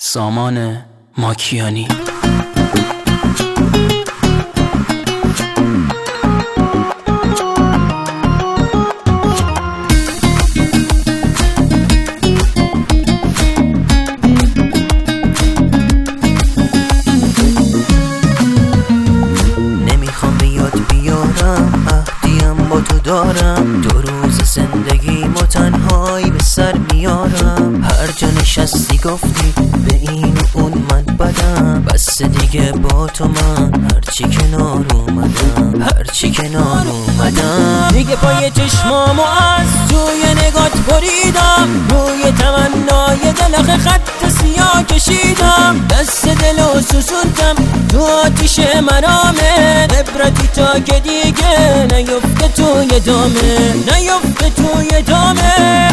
سامان ماکیانی. نمیخوام بیاد بیارم، عهدیم با تو دارم. 2 روز زندگیمو تنهایی به سر میارم. هر جا نشستی گفتی به این و اون من بدم، بس دیگه با تو من هرچی کنار اومدم دیگه پای چشمامو از توی نگات بریدم، روی تمنای دلخ خط سیاه کشیدم. دست دلو سوزوندم تو آتیش مرامه، عبرتی تا که دیگه نیفته توی دامه.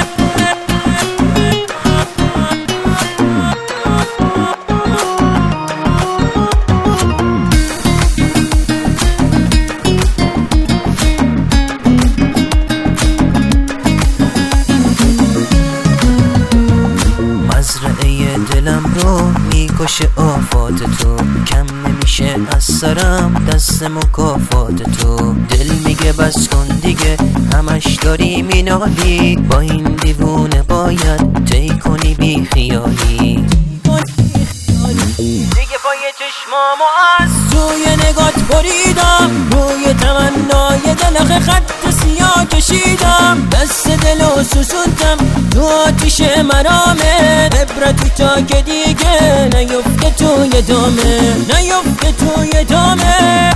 مزرعه دلم رو میکشه آفات تو، کم نمیشه از سرم دست مکافات تو. دل میگه بس کن دیگه، همش داری مینالی، با این دیوونه باید طی کنی بی خیالی. دیگه پای چشمامو از توی نگات بریدم، روی تمنای دلخ خط سیاه کشیدم. دست دلو سوزوندم تو آتیش مرامه، عبرتی تا که دیگه نیفته توی دامه.